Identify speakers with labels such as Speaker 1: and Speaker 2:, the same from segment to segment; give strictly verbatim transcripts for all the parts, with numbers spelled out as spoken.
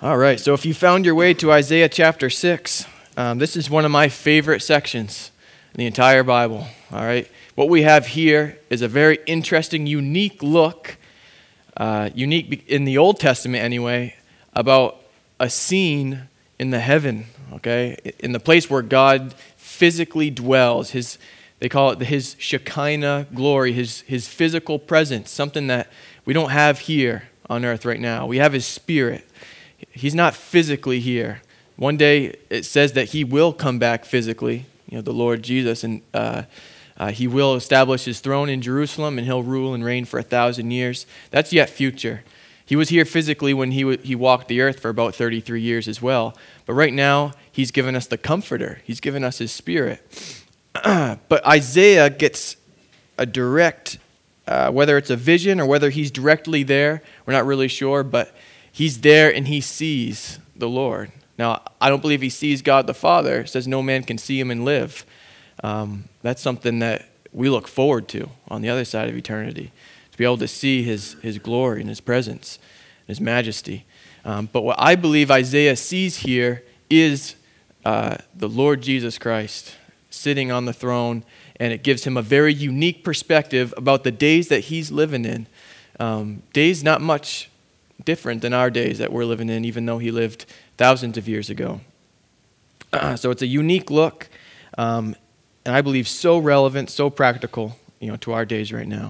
Speaker 1: All right, so if you found your way to Isaiah chapter six, um, this is one of my favorite sections in the entire Bible. All right, what we have here is a very interesting, unique look, uh, unique in the Old Testament anyway, about a scene in the heaven, okay, in the place where God physically dwells. His, they call it his Shekinah glory, his, his physical presence, something that we don't have here on earth right now. We have his spirit. He's not physically here. One day it says that he will come back physically, you know, the Lord Jesus, and uh, uh, he will establish his throne in Jerusalem, and he'll rule and reign for a thousand years. That's yet future. He was here physically when he w- he walked the earth for about thirty-three years as well. But right now, he's given us the Comforter. He's given us his Spirit. But Isaiah gets a direct, uh, whether it's a vision or whether he's directly there, we're not really sure, but he's there and he sees the Lord. Now, I don't believe he sees God the Father. It says no man can see him and live. Um, that's something that we look forward to on the other side of eternity, to be able to see his, his glory and his presence, his majesty. Um, but what I believe Isaiah sees here is uh, the Lord Jesus Christ sitting on the throne, and it gives him a very unique perspective about the days that he's living in. Um, days not much different than our days that we're living in, even though he lived thousands of years ago. Uh, so it's a unique look, um, and I believe so relevant, so practical, you know, to our days right now.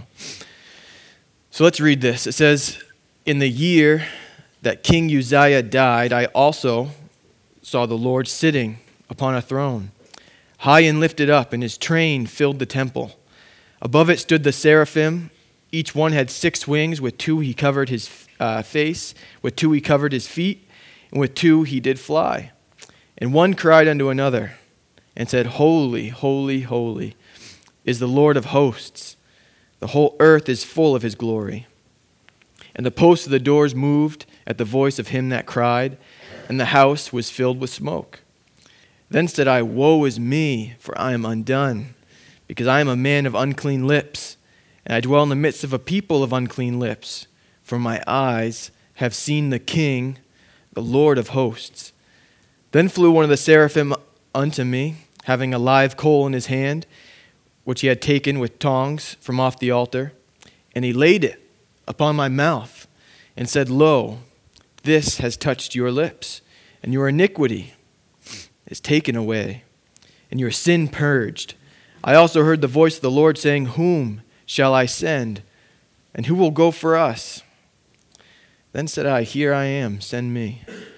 Speaker 1: So let's read this. It says, "In the year that King Uzziah died, I also saw the Lord sitting upon a throne, high and lifted up, and his train filled the temple. Above it stood the seraphim. Each one had six wings. With two he covered his uh, face, with two he covered his feet, and with two he did fly. And one cried unto another, and said, Holy, holy, holy is the Lord of hosts. The whole earth is full of his glory. And the posts of the doors moved at the voice of him that cried, and the house was filled with smoke. Then said I, Woe is me, for I am undone, because I am a man of unclean lips, and I dwell in the midst of a people of unclean lips. For my eyes have seen the King, the Lord of hosts. Then flew one of the seraphim unto me, having a live coal in his hand, which he had taken with tongs from off the altar. And he laid it upon my mouth, and said, Lo, this has touched your lips, and your iniquity is taken away, and your sin purged. I also heard the voice of the Lord saying, Whom shall I send, and who will go for us? Then said I, Here I am, send me.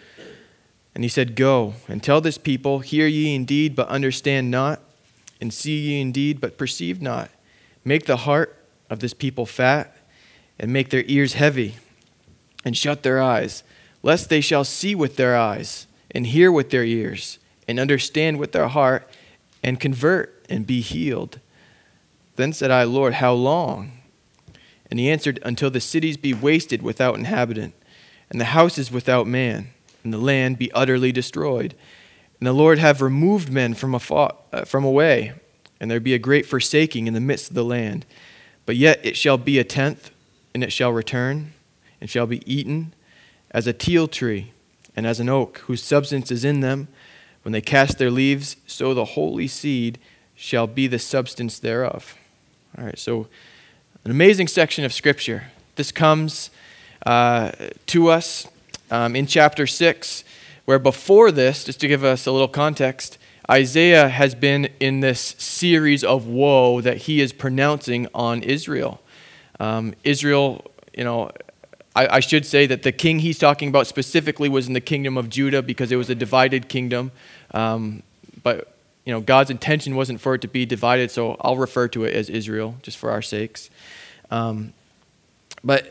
Speaker 1: And he said, Go, and tell this people, Hear ye indeed, but understand not, and see ye indeed, but perceive not. Make the heart of this people fat, and make their ears heavy, and shut their eyes, lest they shall see with their eyes, and hear with their ears, and understand with their heart, and convert, and be healed. Then said I, Lord, how long? And he answered, Until the cities be wasted without inhabitant, and the houses without man, and the land be utterly destroyed. And the Lord have removed men from afar, uh, from away, and there be a great forsaking in the midst of the land. But yet it shall be a tenth, and it shall return, and shall be eaten, as a teil tree, and as an oak, whose substance is in them. When they cast their leaves, so the holy seed shall be the substance thereof." All right, so an amazing section of Scripture. This comes uh, to us um, in chapter six, where before this, just to give us a little context, Isaiah has been in this series of woe that he is pronouncing on Israel. Um, Israel, you know, I, I should say that the king he's talking about specifically was in the kingdom of Judah because it was a divided kingdom. Um, but You know, God's intention wasn't for it to be divided, so I'll refer to it as Israel, just for our sakes. Um, but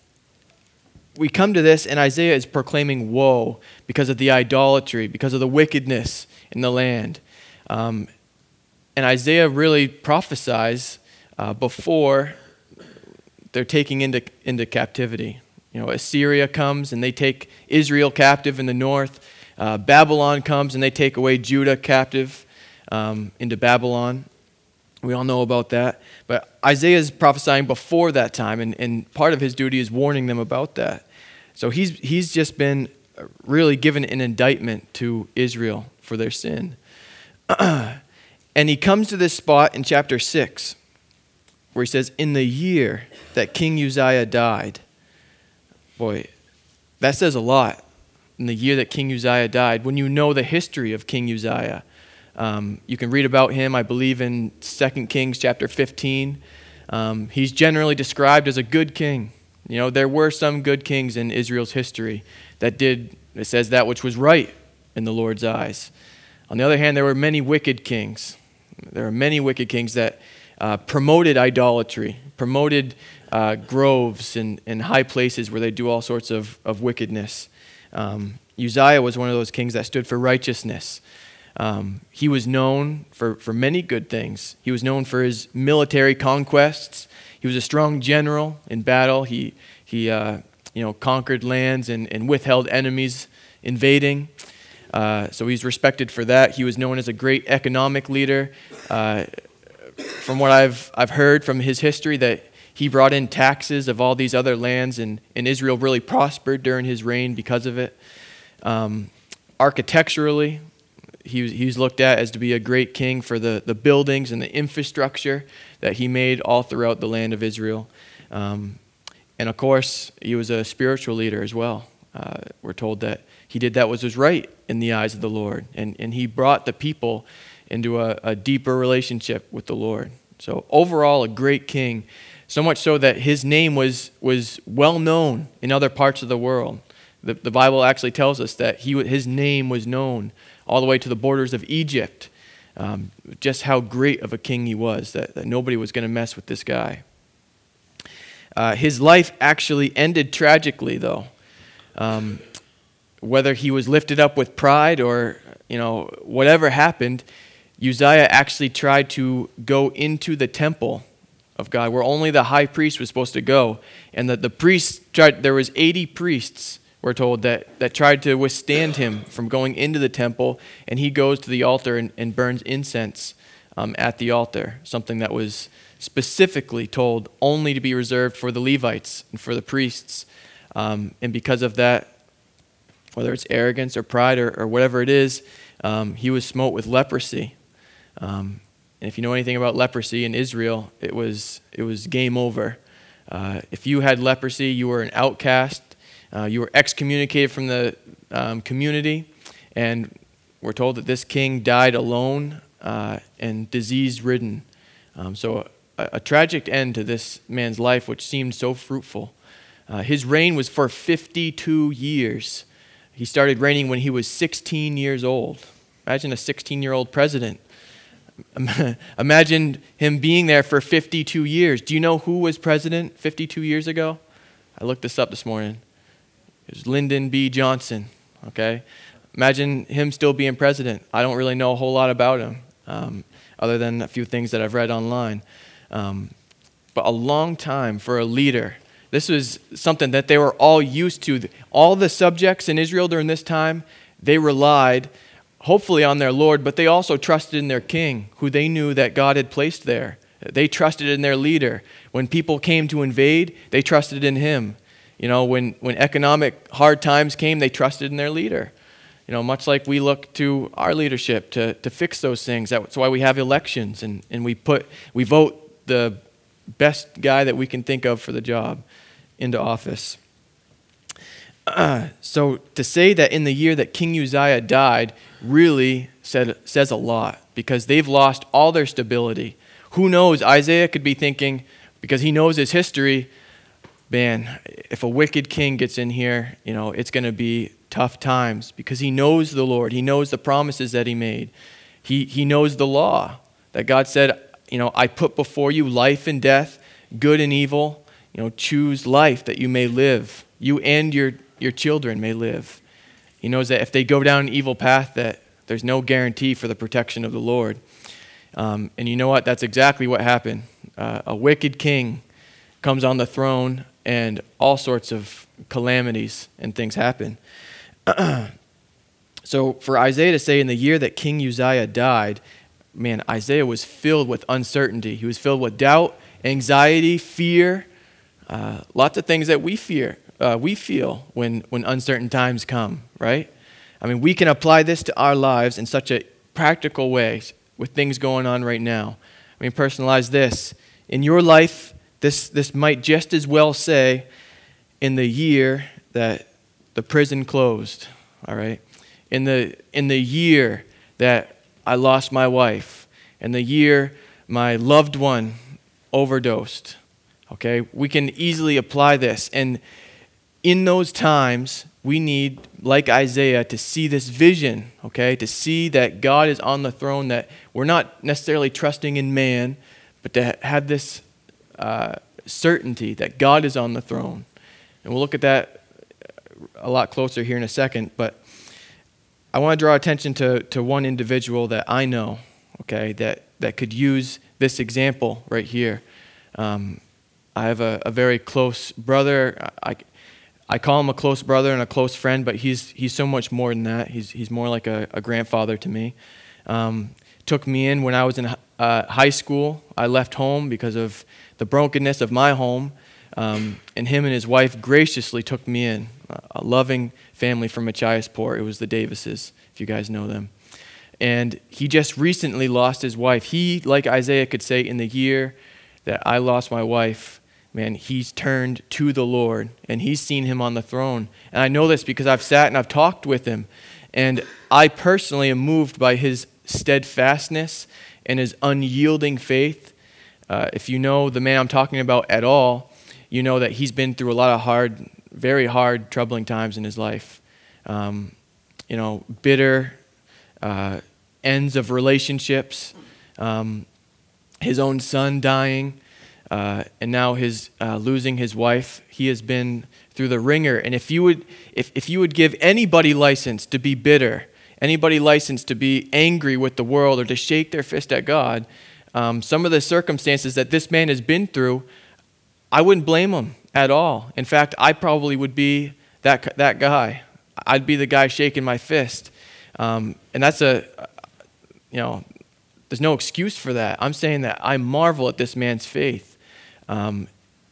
Speaker 1: we come to this, and Isaiah is proclaiming woe because of the idolatry, because of the wickedness in the land. Um, and Isaiah really prophesies uh, before they're taking into, into captivity. You know, Assyria comes, and they take Israel captive in the north. Uh, Babylon comes, and they take away Judah captive. Um, into Babylon. We all know about that. But Isaiah is prophesying before that time, and, and part of his duty is warning them about that. So he's he's just been really given an indictment to Israel for their sin. And he comes to this spot in chapter six where he says, in the year that King Uzziah died. Boy, that says a lot. In the year that King Uzziah died, when you know the history of King Uzziah. Um, you can read about him, I believe, in Second Kings chapter fifteen. Um, he's generally described as a good king. You know, there were some good kings in Israel's history that did, it says, that which was right in the Lord's eyes. On the other hand, there were many wicked kings. There are many wicked kings that uh, promoted idolatry, promoted uh, groves and, and high places where they do all sorts of, of wickedness. Um, Uzziah was one of those kings that stood for righteousness. Um, he was known for, for many good things. He was known for his military conquests. He was a strong general in battle. He, he uh, you know, conquered lands and, and withheld enemies invading. Uh, so he's respected for that. He was known as a great economic leader. Uh, from what I've I've heard from his history, that he brought in taxes of all these other lands, and, and Israel really prospered during his reign because of it. Um, architecturally, he was, he was looked at as to be a great king for the, the buildings and the infrastructure that he made all throughout the land of Israel. Um, and of course, he was a spiritual leader as well. Uh, we're told that he did that which was right in the eyes of the Lord. And, and he brought the people into a, a deeper relationship with the Lord. So overall, a great king. So much so that his name was, was well known in other parts of the world. The, the Bible actually tells us that he, his name was known all the way to the borders of Egypt. Um, just how great of a king he was, that, that nobody was going to mess with this guy. Uh, his life actually ended tragically, though. Um, whether he was lifted up with pride or, you know, whatever happened, Uzziah actually tried to go into the temple of God, where only the high priest was supposed to go. And that the priests tried, there was eighty priests, we're told, that, that tried to withstand him from going into the temple, and he goes to the altar and, and burns incense um, at the altar, something that was specifically told only to be reserved for the Levites and for the priests. Um, and because of that, whether it's arrogance or pride or, or whatever it is, um, he was smote with leprosy. Um, and if you know anything about leprosy in Israel, it was it was game over. Uh, if you had leprosy, you were an outcast. Uh, you were excommunicated from the um, community. And we're told that this king died alone uh, and disease-ridden. Um, so a, a tragic end to this man's life, which seemed so fruitful. Uh, his reign was for fifty-two years. He started reigning when he was sixteen years old. Imagine a sixteen-year-old president. Imagine him being there for fifty-two years. Do you know who was president fifty-two years ago? I looked this up this morning. It was Lyndon B. Johnson. Okay, imagine him still being president. I don't really know a whole lot about him, um, other than a few things that I've read online. Um, but a long time for a leader. This was something that they were all used to. All the subjects in Israel during this time, they relied hopefully on their Lord, but they also trusted in their king, who they knew that God had placed there. They trusted in their leader. When people came to invade, they trusted in him. You know, when, when economic hard times came, they trusted in their leader. You know, much like we look to our leadership to, to fix those things. That's why we have elections, and, and we put we vote the best guy that we can think of for the job into office. Uh, so to say that in the year that King Uzziah died really said, says a lot, because they've lost all their stability. Who knows? Isaiah could be thinking, because he knows his history, man, if a wicked king gets in here, you know, it's going to be tough times, because he knows the Lord. He knows the promises that he made. He, he knows the law that God said, you know, I put before you life and death, good and evil. You know, choose life that you may live. You and your, your children may live. He knows that if they go down an evil path, that there's no guarantee for the protection of the Lord. Um, and you know what? That's exactly what happened. Uh, a wicked king comes on the throne, and all sorts of calamities and things happen. So for Isaiah to say in the year that King Uzziah died, man, Isaiah was filled with uncertainty. He was filled with doubt, anxiety, fear, uh, lots of things that we fear uh, we feel when, when uncertain times come, right? I mean, we can apply this to our lives in such a practical way with things going on right now. I mean, personalize this. In your life, this, this might just as well say, in the year that the prison closed, all right? In the, in the year that I lost my wife, in the year my loved one overdosed, okay? We can easily apply this. And in those times, we need, like Isaiah, to see this vision, okay? To see that God is on the throne, that we're not necessarily trusting in man, but to have this uh, certainty that God is on the throne. And we'll look at that a lot closer here in a second, but I want to draw attention to, to one individual that I know, okay, that, that could use this example right here. Um, I have a, a very close brother. I, I call him a close brother and a close friend, but he's he's so much more than that. He's he's more like a, a grandfather to me. Um, took me in when I was in uh, high school. I left home because of the brokenness of my home, um, and him and his wife graciously took me in. A loving family from Machiasport. It was the Davises, if you guys know them. And he just recently lost his wife. He, like Isaiah could say, in the year that I lost my wife, man, he's turned to the Lord, and he's seen him on the throne. And I know this because I've sat and I've talked with him, and I personally am moved by his steadfastness and his unyielding faith. Uh, if you know the man I'm talking about at all, you know that he's been through a lot of hard, very hard, troubling times in his life. Um, you know, bitter uh, ends of relationships, um, his own son dying, uh, and now his uh, losing his wife. He has been through the ringer. And if you would, if, if you would give anybody license to be bitter, anybody license to be angry with the world or to shake their fist at God, um, some of the circumstances that this man has been through, I wouldn't blame him at all. In fact, I probably would be that that guy. I'd be the guy shaking my fist. Um, and that's a, you know, there's no excuse for that. I'm saying that I marvel at this man's faith. Um,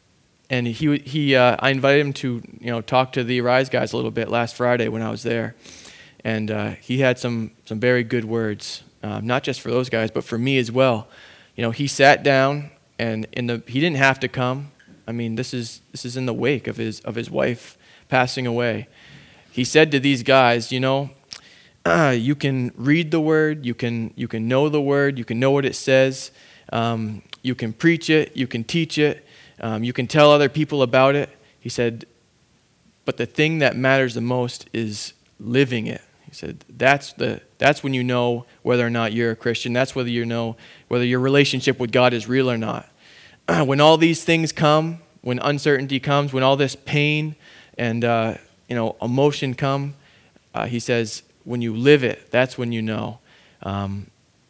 Speaker 1: and he he, uh, I invited him to, you know, talk to the Arise guys a little bit last Friday when I was there. And uh, he had some some very good words, um, not just for those guys, but for me as well. You know, he sat down, and in the he didn't have to come. I mean, this is this is in the wake of his of his wife passing away. He said to these guys, you know, uh, you can read the word, you can you can know the word, you can know what it says, um, you can preach it, you can teach it, um, you can tell other people about it. He said, but the thing that matters the most is living it. He said, that's the that's when you know whether or not you're a Christian. That's whether you know whether your relationship with God is real or not. When all these things come, when uncertainty comes, when all this pain and uh, you know emotion come, uh, he says, when you live it, that's when you know. Um,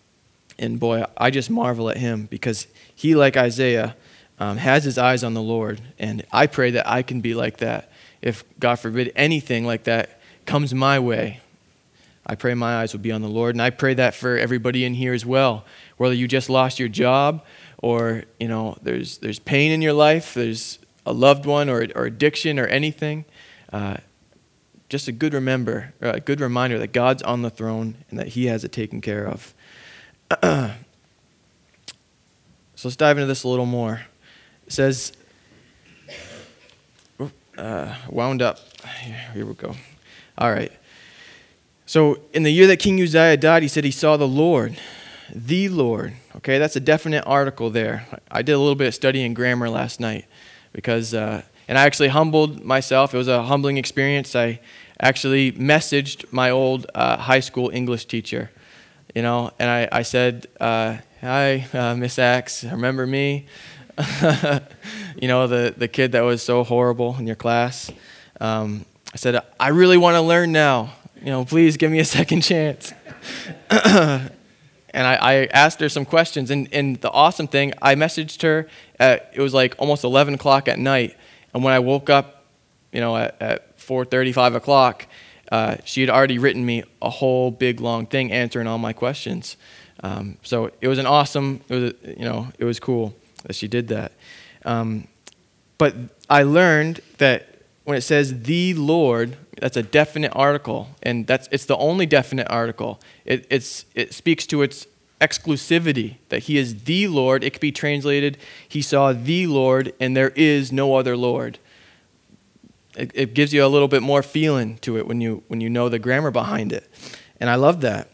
Speaker 1: and boy, I just marvel at him because he, like Isaiah, um, has his eyes on the Lord. And I pray that I can be like that. If, God forbid, anything like that comes my way, I pray my eyes will be on the Lord. And I pray that for everybody in here as well. Whether you just lost your job, or, you know, there's there's pain in your life, there's a loved one or, or addiction or anything, uh, just a good remember, a good reminder that God's on the throne and that he has it taken care of. So let's dive into this a little more. It says, uh, wound up. Here, here we go. All right. So in the year that King Uzziah died, he said he saw the Lord. The Lord. Okay, that's a definite article there. I did a little bit of studying grammar last night because, uh, and I actually humbled myself. It was a humbling experience. I actually messaged my old uh, high school English teacher, you know, and I, I said, uh, hi, uh, Miss Axe, remember me? You know, the, the kid that was so horrible in your class. Um, I said, I really want to learn now. You know, please give me a second chance. And I, I asked her some questions, and, and the awesome thing, I messaged her at, it was like almost eleven o'clock at night, and when I woke up, you know, at, at four thirty, five o'clock, uh, she had already written me a whole big long thing answering all my questions. Um, so it was an awesome, it was, you know, it was cool that she did that. Um, but I learned that when it says the Lord, that's a definite article, and that's it's the only definite article. It, it's, it speaks to its exclusivity, that he is the Lord. It could be translated, he saw the Lord, and there is no other Lord. It, it gives you a little bit more feeling to it when you when you know the grammar behind it. And I love that.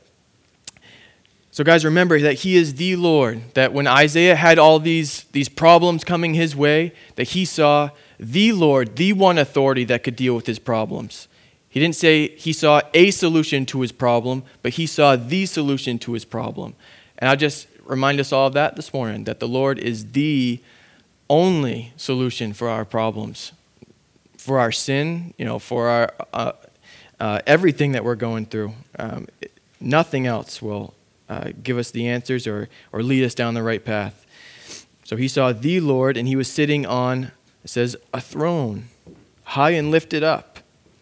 Speaker 1: So guys, remember that he is the Lord, that when Isaiah had all these, these problems coming his way, that he saw the Lord, the one authority that could deal with his problems. He didn't say he saw a solution to his problem, but he saw the solution to his problem. And I'll just remind us all of that this morning, that the Lord is the only solution for our problems, for our sin, you know, for our uh, uh, everything that we're going through. Um, nothing else will uh, give us the answers or or lead us down the right path. So he saw the Lord, and he was sitting on, it says, a throne, high and lifted up.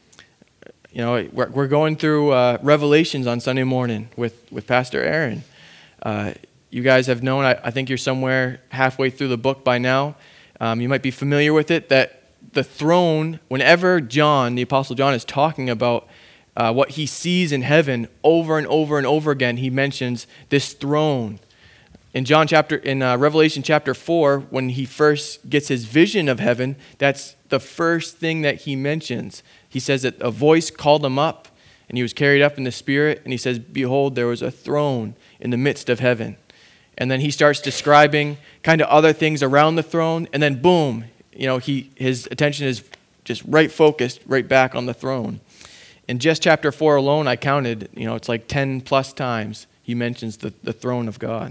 Speaker 1: You know, we're, we're going through uh, Revelations on Sunday morning with, with Pastor Aaron. Uh, you guys have known, I, I think you're somewhere halfway through the book by now. Um, you might be familiar with it, that the throne, whenever John, the Apostle John, is talking about uh, what he sees in heaven over and over and over again, he mentions this throne. In John chapter, in uh, Revelation chapter four, when he first gets his vision of heaven, that's the first thing that he mentions. He says that a voice called him up, and he was carried up in the Spirit, and he says, behold, there was a throne in the midst of heaven. And then he starts describing kind of other things around the throne, and then boom, you know, he his attention is just right focused, right back on the throne. In just chapter four alone, I counted, you know, it's like ten plus times he mentions the, the throne of God.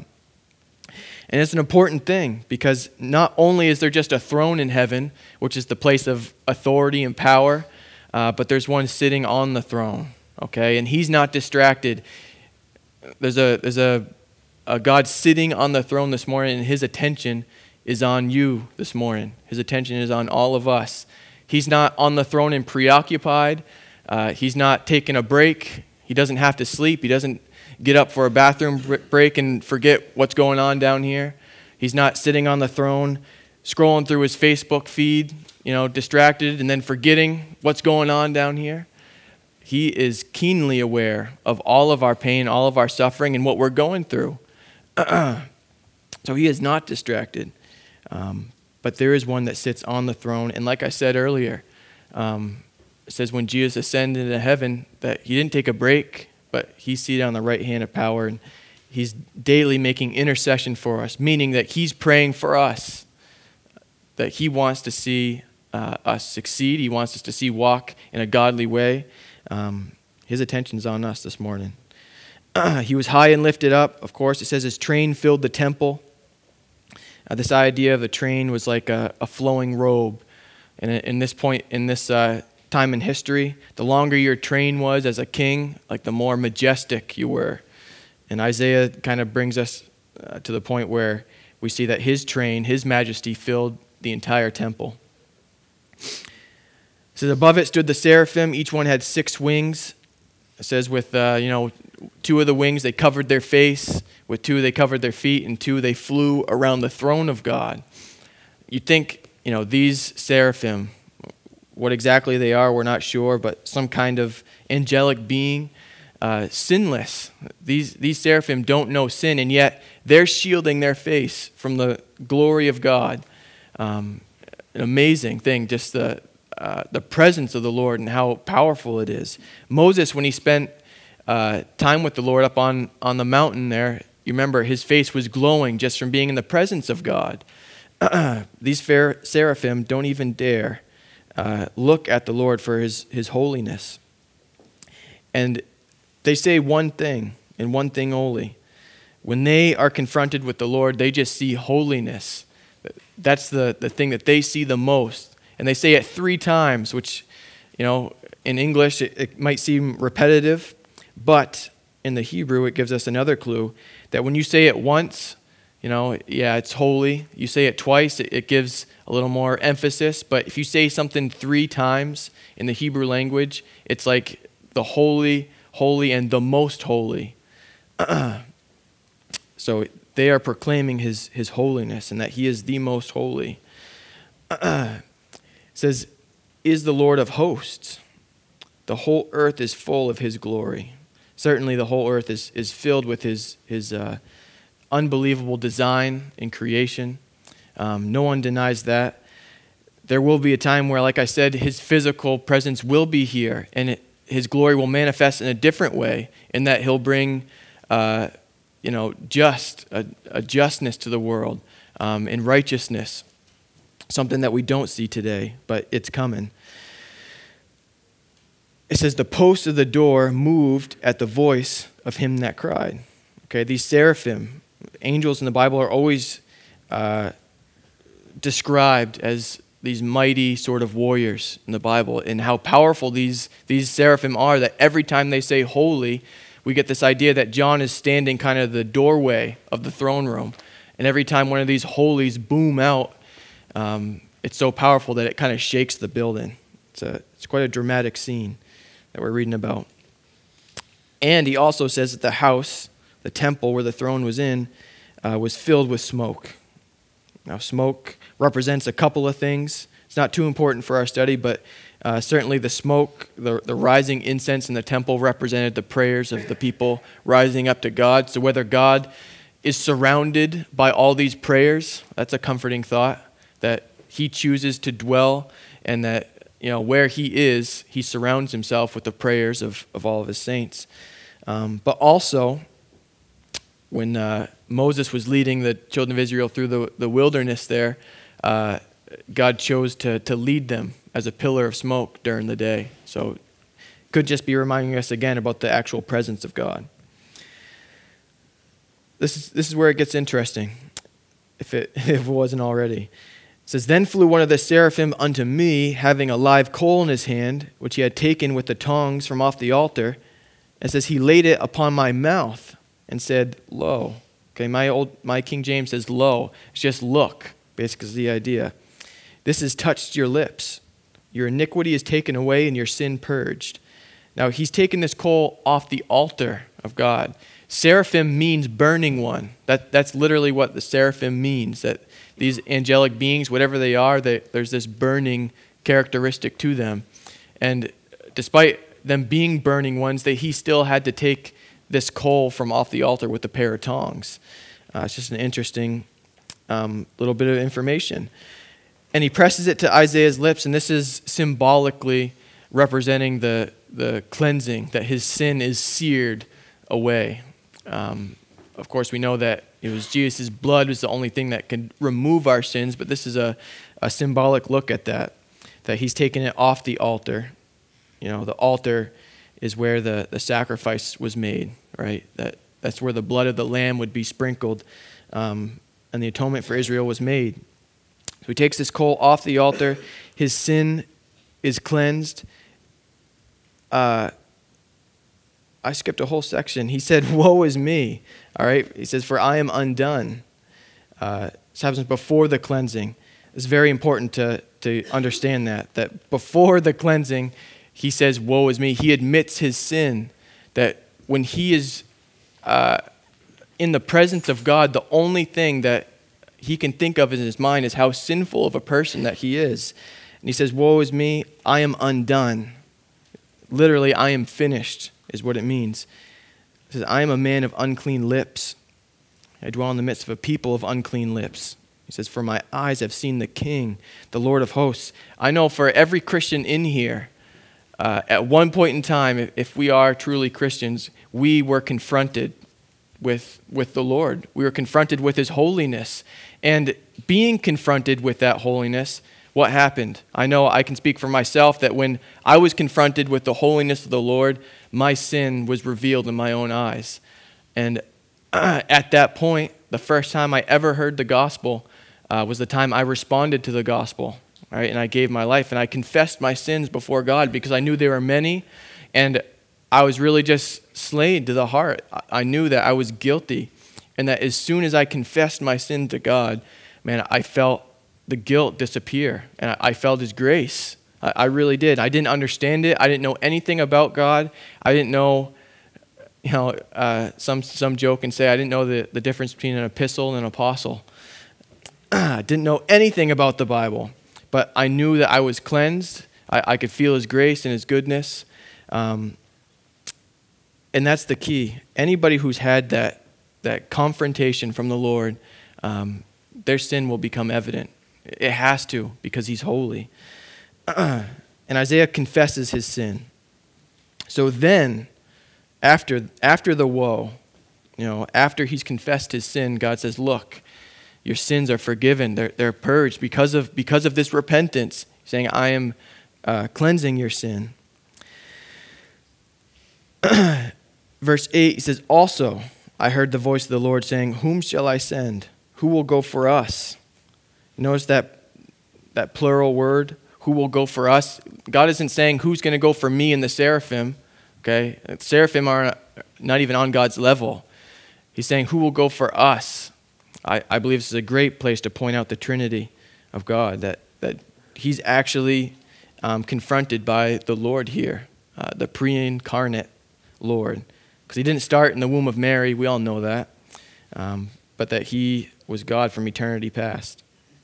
Speaker 1: And it's an important thing, because not only is there just a throne in heaven, which is the place of authority and power, uh, but there's one sitting on the throne, okay? And he's not distracted. There's a there's a, a God sitting on the throne this morning, and his attention is on you this morning. His attention is on all of us. He's not on the throne and preoccupied. Uh, he's not taking a break. He doesn't have to sleep. He doesn't get up for a bathroom break and forget what's going on down here. He's not sitting on the throne, scrolling through his Facebook feed, you know, distracted and then forgetting what's going on down here. He is keenly aware of all of our pain, all of our suffering, and what we're going through. So he is not distracted. Um, but there is one that sits on the throne. And like I said earlier, um, it says when Jesus ascended into heaven that he didn't take a break, but he's seated on the right hand of power, and he's daily making intercession for us, meaning that he's praying for us, that he wants to see uh, us succeed. He wants us to see walk in a godly way. Um, his attention's on us this morning. Uh, he was high and lifted up. Of course, it says his train filled the temple. Uh, this idea of a train was like a, a flowing robe. And in this point, in this uh, time in history, the longer your train was as a king, like the more majestic you were. And Isaiah kind of brings us uh, to the point where we see that his train, his majesty, filled the entire temple. It says above it stood the seraphim. Each one had six wings. It says with, uh, you know, two of the wings they covered their face. With two they covered their feet. And two they flew around the throne of God. You'd think, you know, these seraphim, what exactly they are, we're not sure, but some kind of angelic being, uh, sinless. These these seraphim don't know sin, and yet they're shielding their face from the glory of God. Um, an amazing thing, just the uh, the presence of the Lord and how powerful it is. Moses, when he spent uh, time with the Lord up on, on the mountain there, you remember his face was glowing just from being in the presence of God. These fair seraphim don't even dare uh, look at the Lord for his, his holiness. And they say one thing, and one thing only. When they are confronted with the Lord, they just see holiness. That's the, the thing that they see the most. And they say it three times, which, you know, in English it, it might seem repetitive, but in the Hebrew it gives us another clue that when you say it once, you know, yeah, it's holy. You say it twice, it, it gives a little more emphasis. But if you say something three times in the Hebrew language, it's like the holy, holy, and the most holy. So they are proclaiming his, his holiness and that he is the most holy. It says, is the Lord of hosts. The whole earth is full of his glory. Certainly the whole earth is, is filled with his, his uh, unbelievable design and creation. Um, no one denies that. There will be a time where, like I said, his physical presence will be here, and it, his glory will manifest in a different way, in that he'll bring, uh, you know, just a, a justness to the world, um, and righteousness, something that we don't see today, but it's coming. It says, the posts of the door moved at the voice of him that cried. Okay, these seraphim, angels in the Bible, are always uh, described as these mighty sort of warriors in the Bible, and how powerful these, these seraphim are, that every time they say holy, we get this idea that John is standing kind of the doorway of the throne room. And every time one of these holies boom out, um, it's so powerful that it kind of shakes the building. It's, a, it's quite a dramatic scene that we're reading about. And he also says that the house, the temple where the throne was in, uh, was filled with smoke. Now, smoke represents a couple of things. It's not too important for our study, but uh, certainly the smoke, the, the rising incense in the temple represented the prayers of the people rising up to God. So whether God is surrounded by all these prayers, that's a comforting thought, that he chooses to dwell, and that, you know, where he is, he surrounds himself with the prayers of, of all of his saints. Um, but also, when uh, Moses was leading the children of Israel through the, the wilderness there, uh, God chose to, to lead them as a pillar of smoke during the day. So could just be reminding us again about the actual presence of God. This is, this is where it gets interesting, if it, if it wasn't already. It says, then flew one of the seraphim unto me, having a live coal in his hand, which he had taken with the tongs from off the altar. And says, he laid it upon my mouth and said, lo. Okay, my old my King James says lo. It's just look, basically is the idea. This has touched your lips. Your iniquity is taken away and your sin purged. Now, he's taken this coal off the altar of God. Seraphim means burning one. That, that's literally what the seraphim means, that these angelic beings, whatever they are, they, there's this burning characteristic to them. And despite them being burning ones, that he still had to take this coal from off the altar with a pair of tongs. Uh, it's just an interesting um, little bit of information. And he presses it to Isaiah's lips, and this is symbolically representing the, the cleansing, that his sin is seared away. Um, of course, we know that it was Jesus' blood was the only thing that could remove our sins, but this is a, a symbolic look at that, that he's taken it off the altar. You know, the altar is where the, the sacrifice was made, right? That That's where the blood of the lamb would be sprinkled, um, and the atonement for Israel was made. So he takes this coal off the altar. His sin is cleansed. Uh, I skipped a whole section. He said, woe is me. All right. He says, for I am undone. Uh, this happens before the cleansing. It's very important to, to understand that, that before the cleansing, he says, woe is me. He admits his sin, that when he is uh, in the presence of God, the only thing that he can think of in his mind is how sinful of a person that he is. And he says, woe is me, I am undone. Literally, I am finished, is what it means. He says, I am a man of unclean lips. I dwell in the midst of a people of unclean lips. He says, for my eyes have seen the King, the Lord of hosts. I know for every Christian in here, uh, at one point in time, if, if we are truly Christians, we were confronted with, with the Lord. We were confronted with his holiness. And being confronted with that holiness, what happened? I know I can speak for myself that when I was confronted with the holiness of the Lord, my sin was revealed in my own eyes. And uh, at that point, the first time I ever heard the gospel uh, was the time I responded to the gospel, right? And I gave my life and I confessed my sins before God because I knew there were many, and I was really just slayed to the heart. I knew that I was guilty, and that as soon as I confessed my sin to God, man, I felt the guilt disappear, and I felt his grace. I really did. I didn't understand it. I didn't know anything about God. I didn't know, you know, uh, some some joke and say I didn't know the, the difference between an epistle and an apostle. I didn't know anything about the Bible, but I knew that I was cleansed I, I could feel his grace and his goodness. Um, and that's the key. Anybody who's had that, that confrontation from the Lord, um, their sin will become evident. It has to, because he's holy. And Isaiah confesses his sin. So then, after, after the woe, you know, after he's confessed his sin, God says, look, your sins are forgiven. They're, they're purged because of, because of this repentance. He's saying, I am uh, cleansing your sin. Verse eight, he says, also, I heard the voice of the Lord saying, whom shall I send? Who will go for us? Notice that, that plural word, who will go for us? God isn't saying who's going to go for me and the seraphim. Okay? Seraphim are not even on God's level. He's saying who will go for us? I, I believe this is a great place to point out the Trinity of God, that, that he's actually um, confronted by the Lord here, uh, the pre-incarnate Lord. Because he didn't start in the womb of Mary, we all know that, um, but that he was God from eternity past.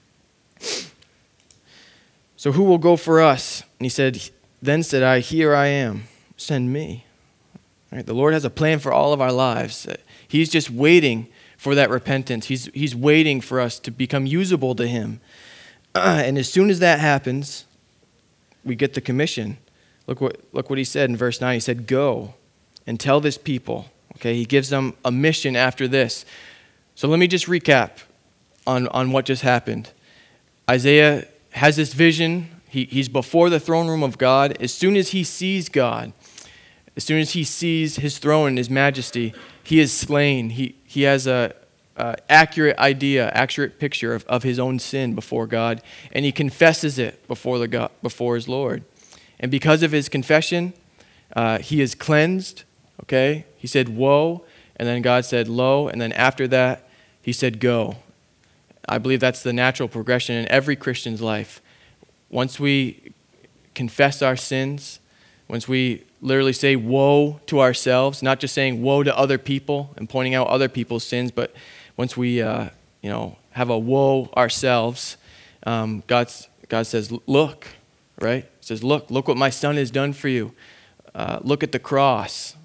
Speaker 1: So who will go for us? And he said, then said I, here I am, send me. All right, the Lord has a plan for all of our lives. He's just waiting for that repentance. He's, he's waiting for us to become usable to him. Uh, and as soon as that happens, we get the commission. Look what, look what he said in verse nine. He said, go and tell this people. Okay, he gives them a mission after this. So let me just recap on, on what just happened. Isaiah has this vision. He, he's before the throne room of God. As soon as he sees God, as soon as he sees his throne and his majesty, he is slain. He, he has a, a accurate idea, accurate picture of, of his own sin before God, and he confesses it before, the God, before his Lord. And because of his confession, uh, he is cleansed. Okay? He said, woe, and then God said, lo, and then after that, he said, go. I believe that's the natural progression in every Christian's life. Once we confess our sins, once we literally say woe to ourselves, not just saying woe to other people and pointing out other people's sins, but once we, uh, you know, have a woe ourselves, um, God's, God says, look, right? He says, look, look what my son has done for you. Uh, look at the cross.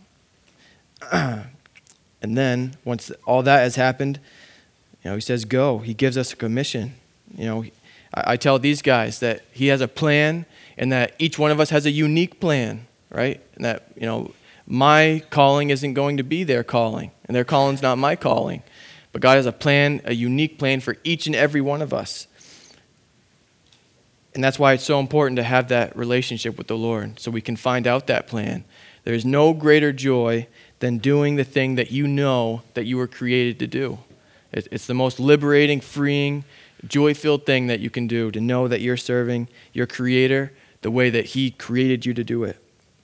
Speaker 1: And then, once all that has happened, you know, he says, go. He gives us a commission. You know, I, I tell these guys that he has a plan and that each one of us has a unique plan, right? And that, you know, my calling isn't going to be their calling, and their calling's not my calling. But God has a plan, a unique plan for each and every one of us. And that's why it's so important to have that relationship with the Lord, so we can find out that plan. There's no greater joy than doing the thing that you know that you were created to do. It's the most liberating, freeing, joy-filled thing that you can do, to know that you're serving your Creator the way that he created you to do it.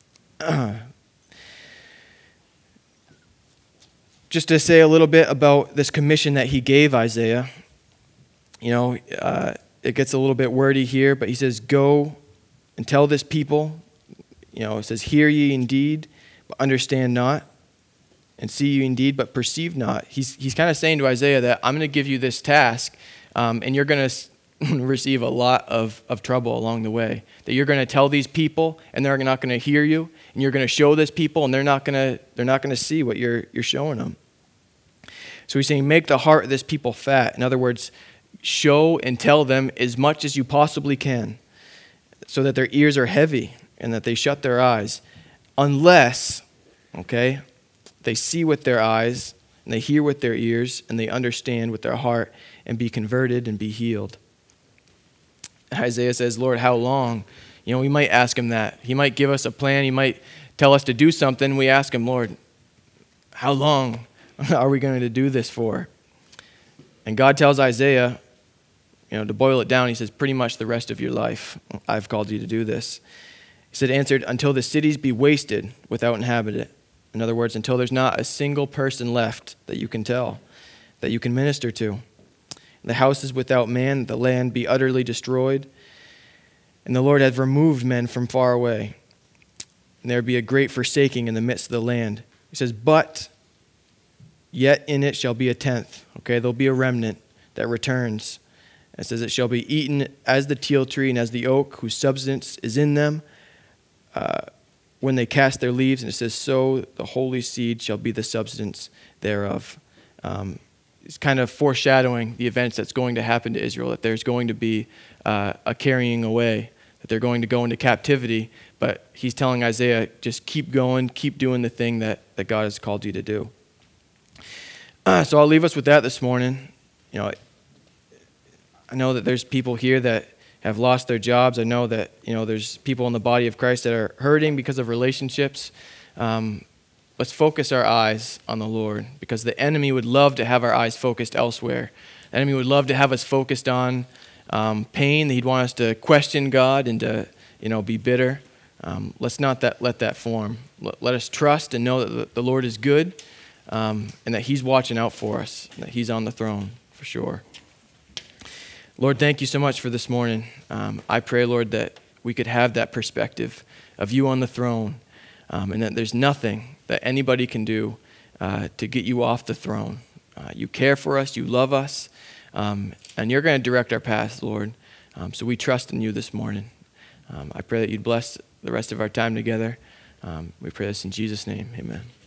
Speaker 1: Just to say a little bit about this commission that he gave Isaiah. You know, uh, it gets a little bit wordy here, but he says, go and tell this people. You know, it says, hear ye indeed, but understand not. And see you indeed, but perceive not. He's he's kind of saying to Isaiah that I'm going to give you this task, um, and you're going to receive a lot of, of trouble along the way. That you're going to tell these people, and they're not going to hear you, and you're going to show this people, and they're not going to they're not going to see what you're you're showing them. So he's saying, make the heart of this people fat. In other words, show and tell them as much as you possibly can, so that their ears are heavy and that they shut their eyes, unless, okay, they see with their eyes, and they hear with their ears, and they understand with their heart, and be converted and be healed. Isaiah says, Lord, how long? You know, we might ask him that. He might give us a plan. He might tell us to do something. We ask him, Lord, how long are we going to do this for? And God tells Isaiah, you know, to boil it down, he says, pretty much the rest of your life, I've called you to do this. He said, answered, until the cities be wasted without inhabitant. In other words, until there's not a single person left that you can tell, that you can minister to. The houses without man, the land be utterly destroyed. And the Lord hath removed men from far away. And there be a great forsaking in the midst of the land. He says, but yet in it shall be a tenth. Okay, there'll be a remnant that returns. It says, it shall be eaten as the teal tree and as the oak whose substance is in them uh, when they cast their leaves. And it says, so the holy seed shall be the substance thereof. Um, it's kind of foreshadowing the events that's going to happen to Israel, that there's going to be uh, a carrying away, that they're going to go into captivity. But he's telling Isaiah, just keep going, keep doing the thing that, that God has called you to do. Uh, so I'll leave us with that this morning. You know, I know that there's people here that have lost their jobs. I know that, you know, there's people in the body of Christ that are hurting because of relationships. Um, let's focus our eyes on the Lord, because the enemy would love to have our eyes focused elsewhere. The enemy would love to have us focused on um, pain. He'd want us to question God and to, you know, be bitter. Um, let's not that, let that form. Let, let us trust and know that the, the Lord is good, um, and that he's watching out for us, and that he's on the throne for sure. Lord, thank you so much for this morning. Um, I pray, Lord, that we could have that perspective of you on the throne, um, and that there's nothing that anybody can do uh, to get you off the throne. Uh, you care for us, you love us, um, and you're going to direct our paths, Lord. Um, so we trust in you this morning. Um, I pray that you'd bless the rest of our time together. Um, we pray this in Jesus' name. Amen.